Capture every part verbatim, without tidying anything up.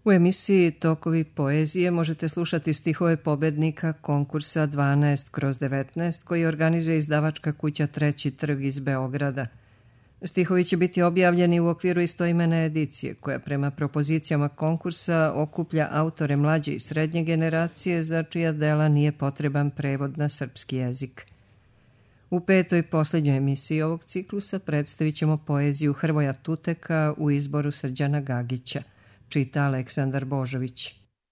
U emisiji Tokovi poezije možete slušati stihove pobednika konkursa dvanaest kroz devetnaest koji organizuje izdavačka kuća Treći trg iz Beograda. Stihovi će biti objavljeni u okviru istoimene edicije, koja prema propozicijama konkursa okuplja autore mlađe i srednje generacije za čija dela nije potreban prevod na srpski jezik. U petoj posljednjoj emisiji ovog ciklusa predstavit ćemo poeziju Hrvoja Tuteka u izboru Srđana Gagića. Čita Aleksandar Božović.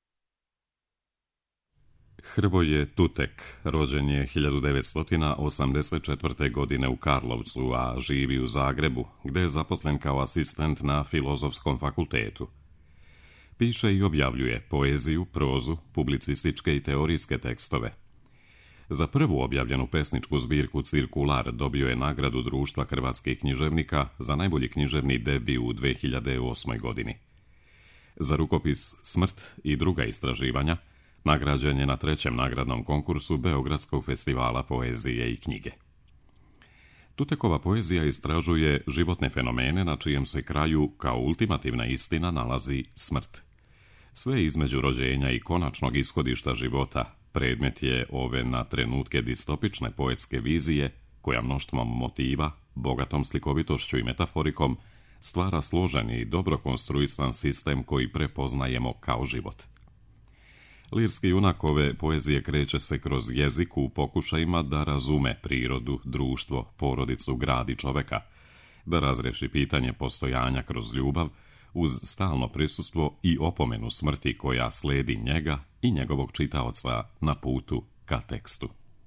Hrvoje Tutek rođen je hiljadu devetsto osamdeset četvrte. godine u Karlovcu, a živi u Zagrebu, gde je zaposlen kao asistent na Filozofskom fakultetu. Piše i objavljuje poeziju, prozu, publicističke i teorijske tekstove. Za prvu objavljenu pesničku zbirku Cirkular dobio je nagradu Društva hrvatskih književnika za najbolji književni debi u dve hiljade osmoj. godini. Za rukopis Smrt i druga istraživanja nagrađen je na trećem nagradnom konkursu Beogradskog festivala poezije i knjige. Tutekova poezija istražuje životne fenomene na čijem se kraju kao ultimativna istina nalazi smrt. Sve između rođenja i konačnog ishodišta života predmet je ove na trenutke distopične poetske vizije koja mnoštvom motiva, bogatom slikovitošću i metaforikom stvara složen i dobro konstruisan sistem koji prepoznajemo kao život. Lirski junak ove poezije kreće se kroz jezik u pokušajima da razume prirodu, društvo, porodicu, grad i čoveka, da razreši pitanje postojanja kroz ljubav, uz stalno prisustvo i opomenu smrti koja sledi njega i njegovog čitaoca na putu ka tekstu.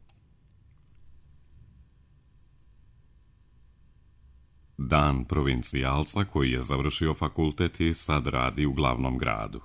Dan provincijalca koji je završio fakultet i sad radi u glavnom gradu.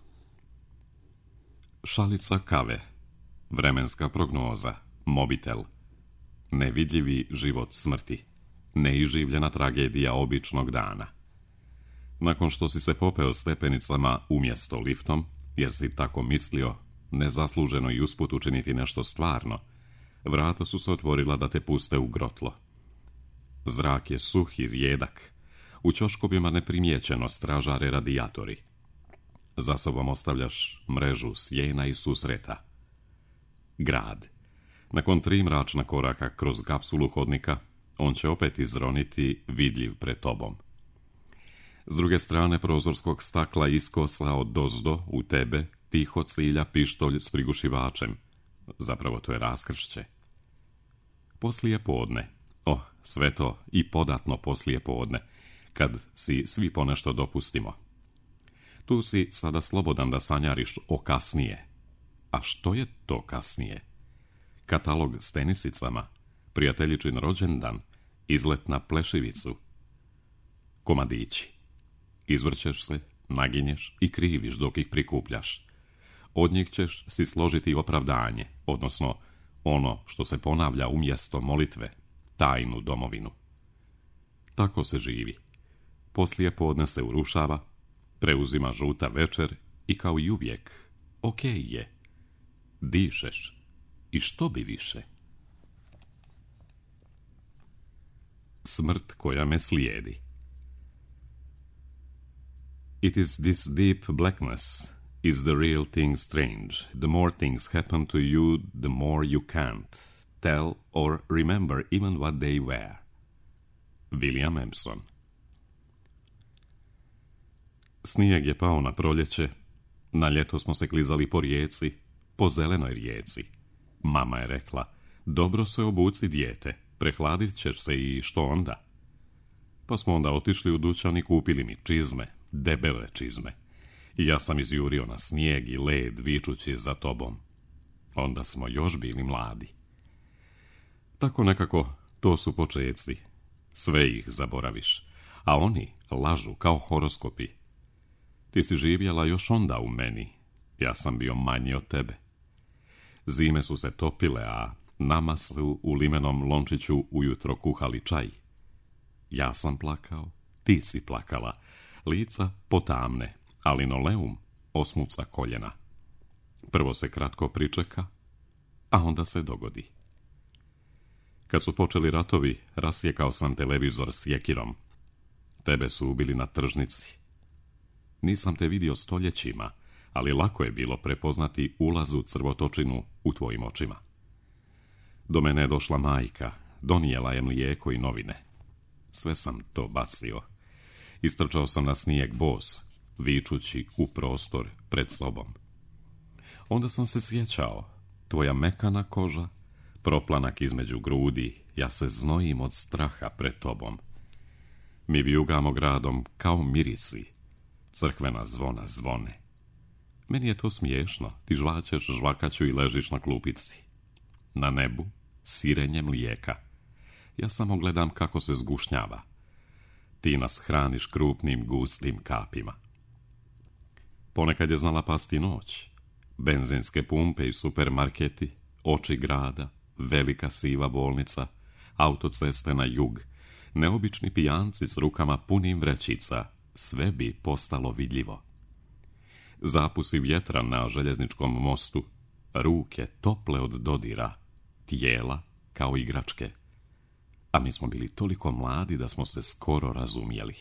Šalica kave, vremenska prognoza, mobitel, nevidljivi život smrti, neiživljena tragedija običnog dana. Nakon što si se popeo stepenicama umjesto liftom, jer si tako mislio, nezasluženo i usput učiniti nešto stvarno, vrata su se otvorila da te puste u grotlo. Zrak je suh i rijedak, u ćoškovima neprimjećeno stražare radijatori. Za sobom ostavljaš mrežu sjena i susreta. Grad. Nakon tri mračna koraka kroz kapsulu hodnika, on će opet izroniti vidljiv pred tobom. S druge strane prozorskog stakla iskosa od dozdo u tebe tiho cilja pištolj s prigušivačem. Zapravo to je raskršće. Poslije podne, o, sve to i podatno poslije podne, kad si svi ponešto dopustimo. Tu si sada slobodan da sanjariš o kasnije. A što je to kasnije? Katalog s tenisicama, prijateljičin rođendan, izlet na plešivicu. Komadići. Izvrćeš se, naginješ i kriviš dok ih prikupljaš. Od njih ćeš si složiti opravdanje, odnosno ono što se ponavlja umjesto molitve, tajnu domovinu. Tako se živi. Poslije podne se urušava, preuzima žuta večer i kao i uvijek, okej je. Dišeš. I što bi više? Smrt koja me slijedi. It is this deep blackness is the real thing strange. The more things happen to you, the more you can't tell or remember even what they were. William Empson. Snijeg je pao na proljeće, na ljeto smo se klizali po rijeci, po zelenoj rijeci. Mama je rekla, dobro se obuci dijete, prehladit ćeš se i što onda? Pa smo onda otišli u dućan i kupili mi čizme, debele čizme. I ja sam izjurio na snijeg i led vičući za tobom. Onda smo još bili mladi. Tako nekako, to su počeci. Sve ih zaboraviš, a oni lažu kao horoskopi. Ti si živjela još onda u meni, ja sam bio manji od tebe. Zime su se topile, a nama su u limenom lončiću ujutro kuhali čaj. Ja sam plakao, ti si plakala, lica potamne, a linoleum osmuca koljena. Prvo se kratko pričeka, a onda se dogodi. Kad su počeli ratovi, rasjekao sam televizor s jekirom. Tebe su ubili na tržnici. Nisam te vidio stoljećima, ali lako je bilo prepoznati ulaz u crvotočinu u tvojim očima. Do mene je došla majka, donijela je mlijeko i novine. Sve sam to bacio. Istrčao sam na snijeg bos, vičući u prostor pred sobom. Onda sam se sjećao, tvoja mekana koža, proplanak između grudi, ja se znojim od straha pred tobom. Mi vijugamo gradom kao mirisi, crkvena zvona zvone. Meni je to smiješno, ti žvaćeš žvakaću i ležiš na klupici. Na nebu sirenje mlijeka. Ja samo gledam kako se zgušnjava. Ti nas hraniš krupnim gustim kapima. Ponekad je znala pasti noć. Benzinske pumpe i supermarketi, oči grada, velika siva bolnica, autoceste na jug, neobični pijanci s rukama punim vrećica, sve bi postalo vidljivo. Zapusi vjetra na željezničkom mostu, ruke tople od dodira, tijela kao igračke. A mi smo bili toliko mladi da smo se skoro razumjeli.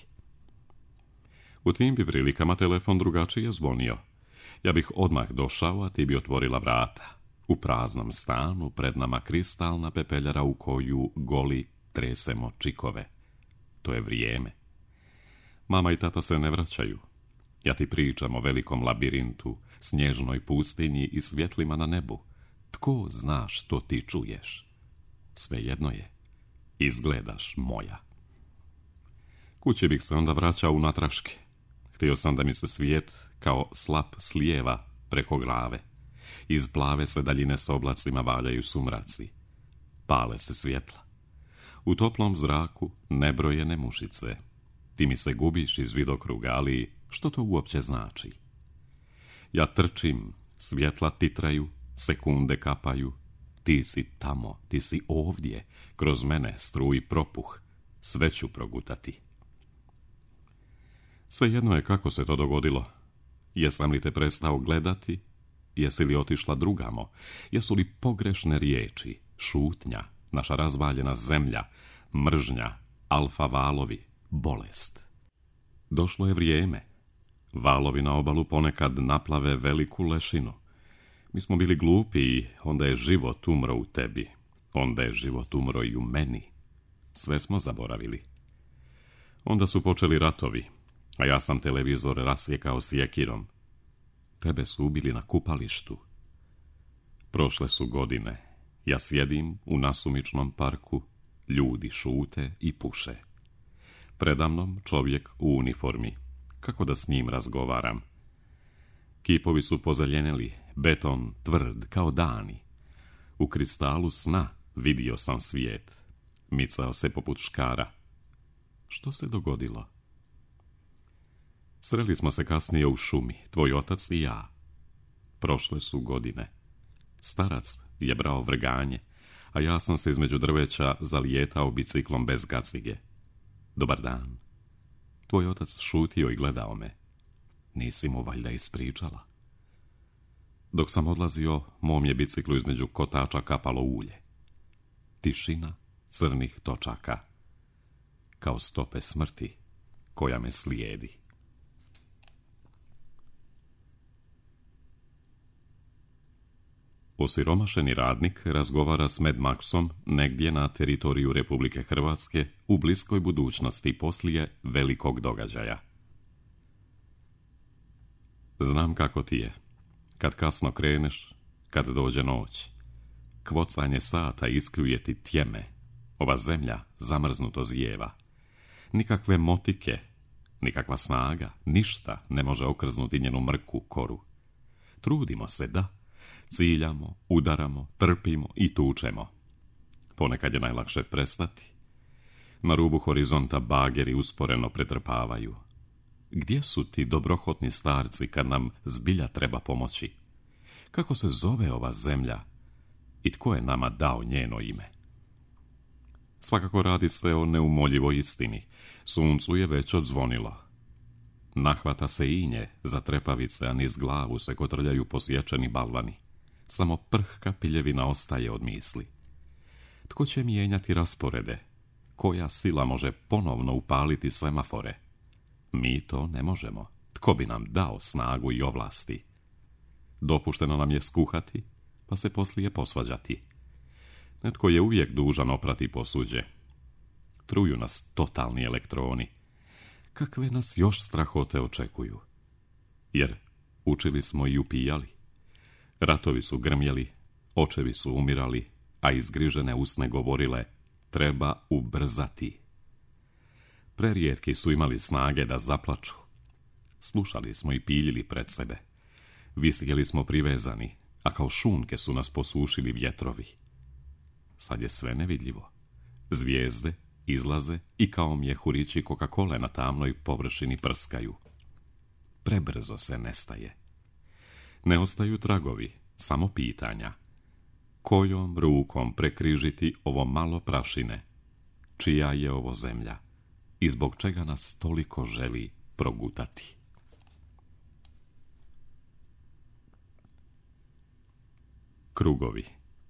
U tim bi prilikama telefon drugačije zvonio. Ja bih odmah došao, a ti bi otvorila vrata. U praznom stanu pred nama kristalna pepeljara u koju goli tresemo čikove. To je vrijeme. Mama i tata se ne vraćaju. Ja ti pričam o velikom labirintu, snježnoj pustinji i svjetlima na nebu. Tko zna što ti čuješ? Svejedno je. Izgledaš moja. Kući bih se onda vraćao u natraške. Htio sam da mi se svijet kao slap slijeva preko glave. Iz plave se daljine s oblacima valjaju sumraci. Pale se svjetla. U toplom zraku nebrojene mušice. Ti mi se gubiš iz vidokruga, ali što to uopće znači? Ja trčim, svjetla titraju, sekunde kapaju. Ti si tamo, ti si ovdje, kroz mene struji propuh, sve ću progutati. Svejedno je kako se to dogodilo. Jesam li te prestao gledati? Jesi li otišla drugamo? Jesu li pogrešne riječi, šutnja, naša razvaljena zemlja, mržnja, alfa valovi, bolest? Došlo je vrijeme. Valovi na obalu ponekad naplave veliku lešinu. Mi smo bili glupi i onda je život umro u tebi. Onda je život umro i u meni. Sve smo zaboravili. Onda su počeli ratovi, a ja sam televizor rasjekao sjekirom. Tebe su ubili na kupalištu. Prošle su godine. Ja sjedim u nasumičnom parku, ljudi šute i puše. Predamnom čovjek u uniformi. Kako da s njim razgovaram? Kipovi su pozeljenili, beton tvrd kao dani. U kristalu sna vidio sam svijet. Micao se poput škara. Što se dogodilo? Sreli smo se kasnije u šumi, tvoj otac i ja. Prošle su godine. Starac je brao vrganje, a ja sam se između drveća zalijetao biciklom bez gacige. Dobar dan. Tvoj otac šutio i gledao me. Nisi mu valjda ispričala? Dok sam odlazio, mom je biciklu između kotača kapalo ulje. Tišina crnih točaka, kao stope smrti koja me slijedi. Osiromašeni radnik razgovara s Mad Maxom negdje na teritoriju Republike Hrvatske u bliskoj budućnosti poslije velikog događaja. Znam kako ti je. Kad kasno kreneš, kad dođe noć. Kvocanje sata iskljuje ti tjeme. Ova zemlja zamrznuto zijeva. Nikakve motike, nikakva snaga, ništa ne može okrznuti njenu mrku koru. Trudimo se, da. Ciljamo, udaramo, trpimo i tučemo. Ponekad je najlakše prestati. Na rubu horizonta bageri usporeno pretrpavaju. Gdje su ti dobrohotni starci kad nam zbilja treba pomoći? Kako se zove ova zemlja i tko je nama dao njeno ime? Svakako radi se o neumoljivoj istini. Suncu je već odzvonilo. Nahvata se inje za trepavice, a niz glavu se kotrljaju posječeni balvani. Samo prhka piljevina ostaje od misli. Tko će mijenjati rasporede? Koja sila može ponovno upaliti semafore? Mi to ne možemo. Tko bi nam dao snagu i ovlasti? Dopušteno nam je skuhati, pa se poslije posvađati. Netko je uvijek dužan oprati posuđe. Truju nas totalni elektroni. Kakve nas još strahote očekuju? Jer učili smo i upijali. Ratovi su grmjeli, očevi su umirali, a izgrižene usne govorile treba ubrzati. Prerijetki su imali snage da zaplaču. Slušali smo i piljili pred sebe. Visjeli smo privezani, a kao šunke su nas posušili vjetrovi. Sad je sve nevidljivo. Zvijezde izlaze i kao mjehurići Coca-Cole na tamnoj površini prskaju. Prebrzo se nestaje. Ne ostaju tragovi, samo pitanja. Kojom rukom prekrižiti ovo malo prašine? Čija je ovo zemlja? I zbog čega nas toliko želi progutati? Krugovi.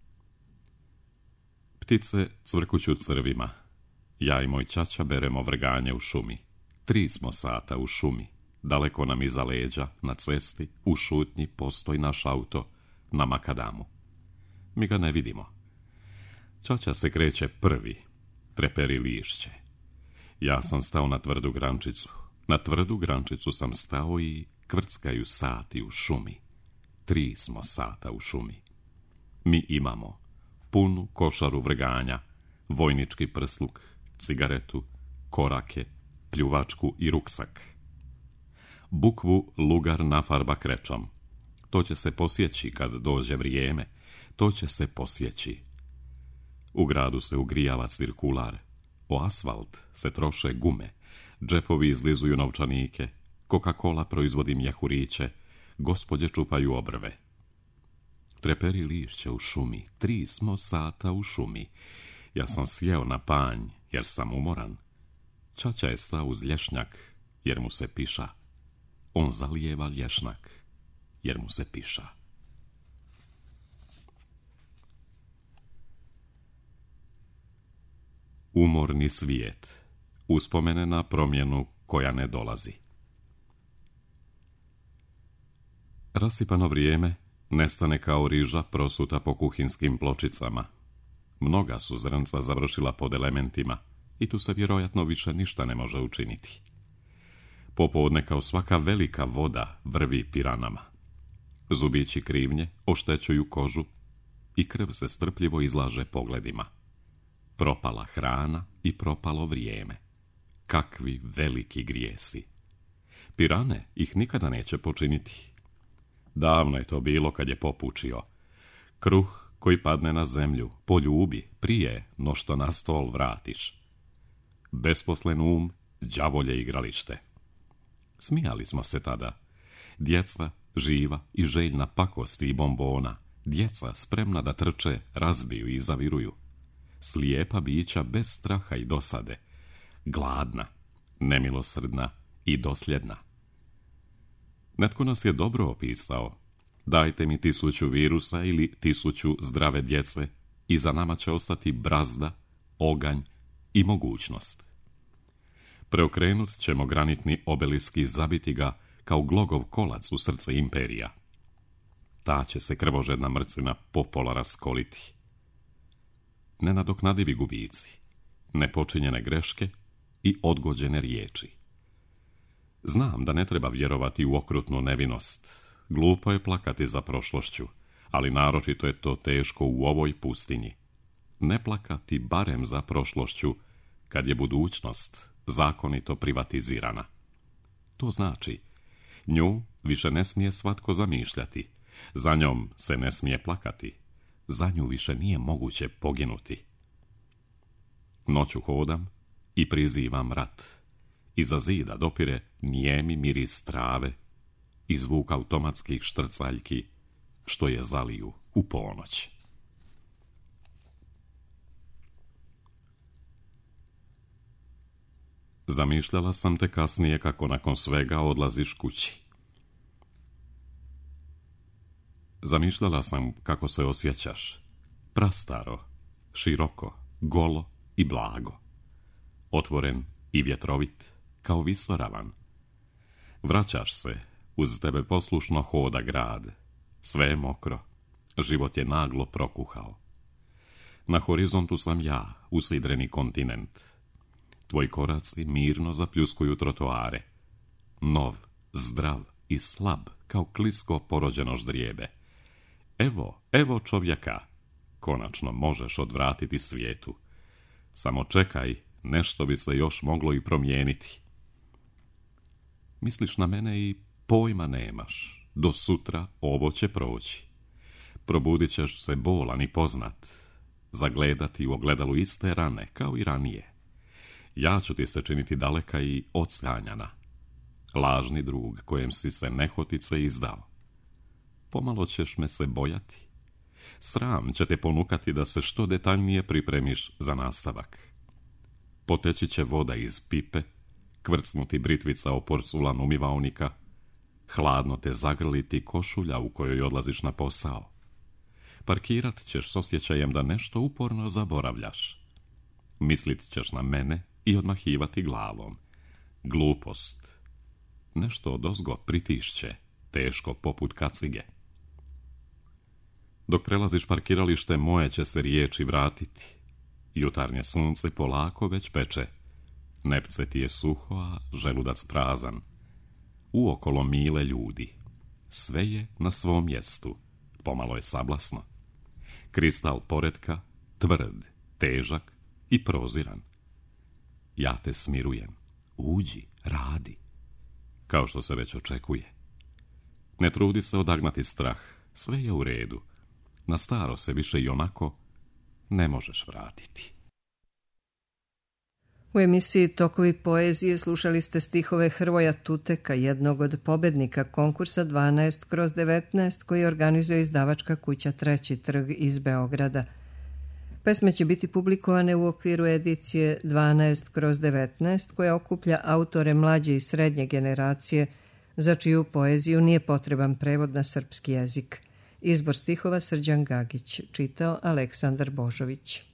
Ptice cvrkuću crvima. Ja i moj ćaća beremo vrganje u šumi. Tri smo sata u šumi. Daleko nam iza leđa, na cesti, u šutnji postoji naš auto, na makadamu. Mi ga ne vidimo. Ćaća se kreće prvi, treperi lišće. Ja sam stao na tvrdu grančicu. Na tvrdu grančicu sam stao i kvrckaju sati u šumi. Tri smo sata u šumi. Mi imamo punu košaru vrganja, vojnički prsluk, cigaretu, korake, pljuvačku i ruksak. Bukvu lugar nafarba krečom. To će se posjeći kad dođe vrijeme, to će se posjeći. U gradu se ugrijava cirkular, o asfalt se troše gume, džepovi izlizuju novčanike, Coca-Cola proizvodi mjehuriće, gospođe čupaju obrve. Treperi lišće u šumi, tri smo sata u šumi. Ja sam sjeo na panj, jer sam umoran. Ćaća je stao uz lješnjak, jer mu se piša. On zalijeva lješnak, jer mu se piša. Umorni svijet. Uspomene na promjenu koja ne dolazi. Rasipano vrijeme nestane kao riža prosuta po kuhinskim pločicama. Mnoga su zrnca završila pod elementima i tu se vjerojatno više ništa ne može učiniti. Popodne kao svaka velika voda vrvi piranama. Zubići krivnje oštećuju kožu i krv se strpljivo izlaže pogledima. Propala hrana i propalo vrijeme. Kakvi veliki grijesi. Pirane ih nikada neće počiniti. Davno je to bilo kad je popučio. Kruh koji padne na zemlju poljubi prije no što na stol vratiš. Besposlen um, đavolje igralište. Smijali smo se tada. Djeca živa i željna pakosti i bombona. Djeca spremna da trče, razbiju i zaviruju. Slijepa bića bez straha i dosade. Gladna, nemilosrdna i dosljedna. Netko nas je dobro opisao. Dajte mi tisuću virusa ili tisuću zdrave djece i za nama će ostati brazda, oganj i mogućnost. Preokrenut ćemo granitni obelisk i zabiti ga kao glogov kolac u srce imperija. Ta će se krvožedna mrcina popola raskoliti. Nenadoknadivi gubici, nepočinjene greške i odgođene riječi. Znam da ne treba vjerovati u okrutnu nevinost. Glupo je plakati za prošlošću, ali naročito je to teško u ovoj pustinji. Ne plakati barem za prošlošću, kad je budućnost zakonito privatizirana. To znači, nju više ne smije svatko zamišljati, za njom se ne smije plakati, za nju više nije moguće poginuti. Noću hodam i prizivam rat. Iza zida dopire nijemi miris trave i zvuk automatskih štrcaljki što je zaliju u ponoć. Zamišljala sam te kasnije kako nakon svega odlaziš kući. Zamišljala sam kako se osjećaš. Prastaro, široko, golo i blago. Otvoren i vjetrovit, kao visoravan. Vraćaš se, uz tebe poslušno hoda grad. Sve je mokro. Život je naglo prokuhao. Na horizontu sam ja, usidreni kontinent. Tvoji koraci mirno zapljuskuju trotoare. Nov, zdrav i slab, kao klisko porođeno ždrijebe. Evo, evo čovjeka. Konačno možeš odvratiti svijetu. Samo čekaj, nešto bi se još moglo i promijeniti. Misliš na mene i pojma nemaš. Do sutra ovo će proći. Probudit ćeš se bolan i poznat. Zagledati u ogledalu iste rane, kao i ranije. Ja ću ti se činiti daleka i odskanjana. Lažni drug kojem si se nehotice izdao. Pomalo ćeš me se bojati. Sram će te ponukati da se što detaljnije pripremiš za nastavak. Poteći će voda iz pipe, kvrcnuti britvica o porculan umivaonika, hladno te zagrliti košulja u kojoj odlaziš na posao. Parkirat ćeš s osjećajem da nešto uporno zaboravljaš. Mislit ćeš na mene i odmahivati glavom. Glupost. Nešto odozgo pritišće, teško poput kacige. Dok prelaziš parkiralište, moje će se riječi vratiti. Jutarnje sunce polako već peče. Nepce ti je suho, a želudac prazan. Uokolo mile ljudi. Sve je na svom mjestu. Pomalo je sablasno. Kristal poretka, tvrd, težak i proziran. Ja te smirujem. Uđi, radi. Kao što se već očekuje. Ne trudi se odagnati strah. Sve je u redu. Na staro se više i onako ne možeš vratiti. U emisiji Tokovi poezije slušali ste stihove Hrvoja Tuteka, jednog od pobednika konkursa dvanaest kroz devetnaest koji organizuje izdavačka kuća Treći trg iz Beograda. Pesme će biti publikovane u okviru edicije dvanaest kroz devetnaest koja okuplja autore mlađe i srednje generacije za čiju poeziju nije potreban prevod na srpski jezik. Izbor stihova Srđan Gagić, čitao Aleksandar Božović.